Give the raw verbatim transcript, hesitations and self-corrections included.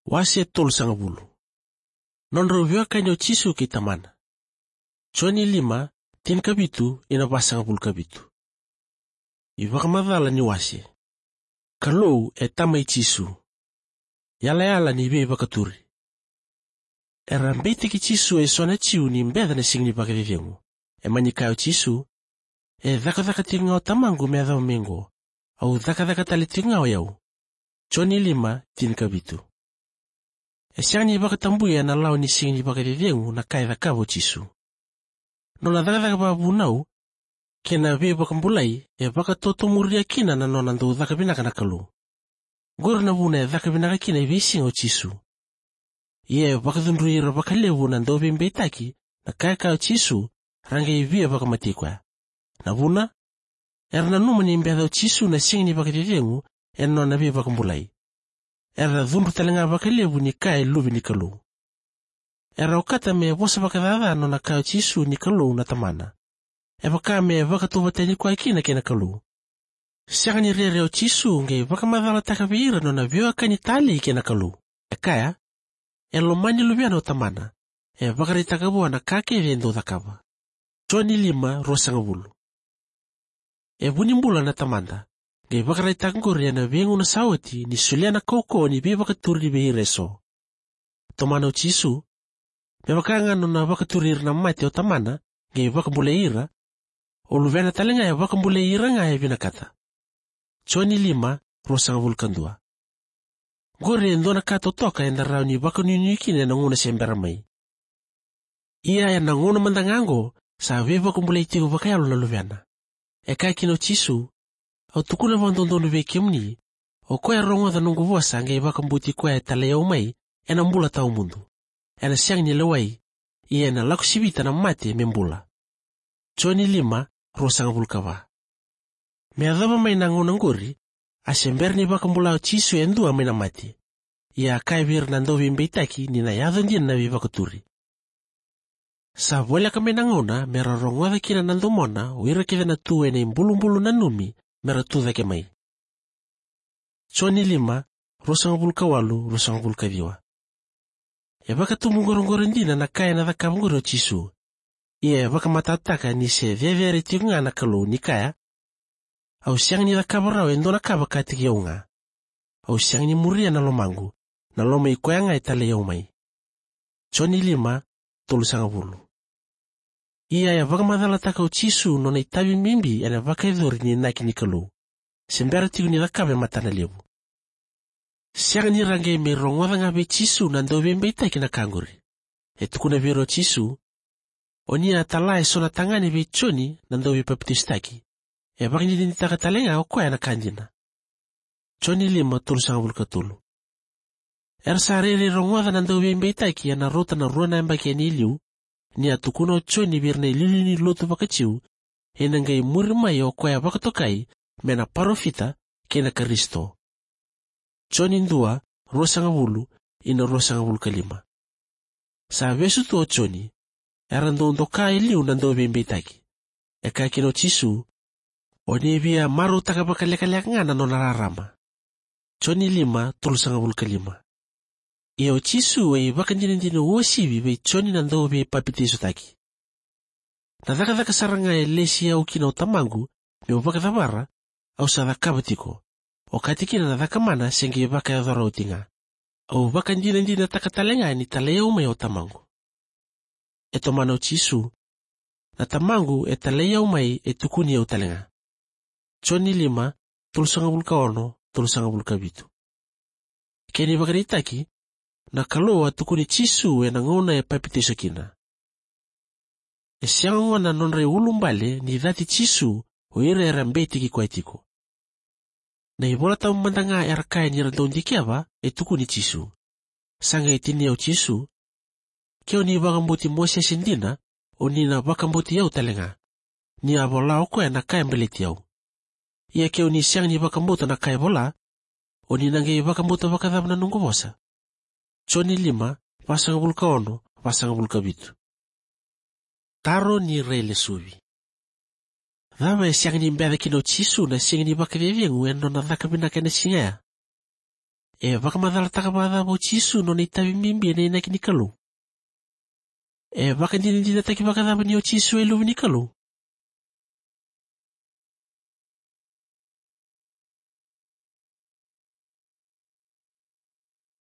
Wase tol sangabulu. Non rovyo kanyo chisu kitamana. Choni lima tin kabitu ina basangabulu kabitu. Ivakamadhala ni wase. Kalou e tamay chisu. Yala yala ni ibe vakaturi. Erambete ki chisu e sona chiu ni mbeda na singni bakavivengu. E manikayo chisu. E dhaka dhaka tingao tamangu medha umengo. Au dhaka dhaka tali tingao yau. Choni lima tin kabitu. E siani bakatambuya na lao ni singni bakavivengu na kai dhakavo chisu. Nona dhaka dhaka babunau. Kena be bakambulai e bakatoto muria kina na nona ndo dhaka binaka na kalu. Gora na vuna e dhaka binaka kina i vising o chisu. Ie bakadunruira bakalevu na ndo bimbeitaki na kaya kao chisu rangi ivia bakamatikwa. Na vuna, erna numa ni mbeda o chisu na singni bakavivengu e nona be bakambulai. Erna dhunru talenga bakalevu ni kaya lubi ni kalu. Erna ukata me bosa bakadada nona kao chisu ni kalu na tamana. E baka me bakatuwa teni kwa ikina kena kalu. Siaka ni rere o chisu nge baka madhala takaviira nona vio kani tali kena kalu. E kaya, e lomani lubiana o tamana. E baka ritakabuwa na kake vendo dhakaba. Choni lima rosangabulu. E bunimbula na tamanda. Nge baka ritakanguri na viengu na sawati ni sulia na koko ni bi baka turi be reso. Tomana o chisu. Me baka ngano na baka turir na mati o tamana. Nge baka buleira. O luvena talenga ya wakambule iranga ya vinakata. Choni lima rosangabulu kandua. Gore ndona kato toka enda rao ni waka nyunyukine na nguna sembera mai. Ia ya na nguna mandangango sa we wakambule itigo wakayalu na luvena. E kai kino chisu, au tukuna vandondonu vekemni, o koe rongo da nungu vosa nge wakambuti koe talea umai, ena mbula tau mundu. Ena siang ni lewai, ia na lakusibita na mate membula. Choni lima rosangabulu kawa. Mea dhaba mai nango nanguri, asember ni bakambulao chisu endua mai na mati. Ia kai vir nandovi mbeitaki ni na yadho ndien na vivakaturi. Sa voila ka mai nangona, mera rongwada kina nandomona, uira kida na tuwe na imbulu-mbulu na numi, mera tudha ke mai. Choni lima, rosangabulu kawalu, rosangabulu kaviwa. Ia baka tumungorongoro ndina na kaya na dhakabungoro chisu. Ia baka matataka ni se vevere tiunga na kalu ni kaya. Au siang ni dhakabarao endo na kaba katiki yaunga. Au siang ni muria na lomangu, na loma ikoyanga itale yaumai. Choni lima, tolu sangabulu. Ia ya baka madhalataka uchisu nona itabi mimbi ena baka idhori ni naki ni kalu. Sembera tiu ni dhakabe matana levu. Siang ni rangai me rongoda ngabe chisu na ndobe mbeitaki na kanguri. Etukuna vero chisu. Onia talai sona tangani be choni na ndobe papitistaki. E baka ni nitaka talenga o koya na kanjina. Choni lima tolu sangabulu katulu. Ersa rere rongoda na ndobe mbeitaki ya na rota na ruana embaki ya niliu. Ni atukuna o choni birna ilili ni lotu baka chiu. E nangai murimai o koya baka tokai mena parofita kena karisto. Choni ndua rosangabulu ina rosangabulu kalima. Sa besu tu o choni. Erandondo ka iliu na ndobe mbeitaki. E ka kino chisu. O nebia maru takabakalekaleak nga na nonararama. Choni lima tolu sangabulu kalima. Ia o chisu e baka ndinindino uosibi be choni na ndobe papitiso taki. Na dhaka dhaka saranga e lesi au kina o tamangu me o baka dhabara au sa dhakabatiko. O katikina na dhaka mana sengi baka ya dhora utinga. Au baka ndinindina takatalenga ni talea ume o tamangu. Eto mana o chisu, na tamangu e talea umai e tukuni au talenga. Choni lima, tolu sangabulu kaono, tolu sangabulu kabitu. Keni bakaritaki, na kaloa tukuni chisu e nangona e papitiso kina. E siango na nonre ulumbale ni dhati chisu o ira era mbeti ki kwa etiko. Na ibola tau mandanga era kaya nirandoundikiava e tukuni chisu. Sanga etini au chisu, keo ni bakambuti mosia sindina, o ni na bakambuti yau talenga. Ni abola o koe na kaya mbeleti yau. Ia keo ni siang ni bakambuta na kaya bola, o ni nange bakambuta bakadhab na nungu bosa. Choni lima, pasangabulu kaono, pasangabulu kabitu. Taro ni rele suvi. Dhama e siang ni mbeda kino chisu na siang ni bakavivingu eno na dhaka binaka na singaya. e vaka madhala takamadha mo chisu no ni tabi mimbi na inaki ni kalu. E vaka ndinindina taki vaka dhaba ni o chisu e luvi ni kalu.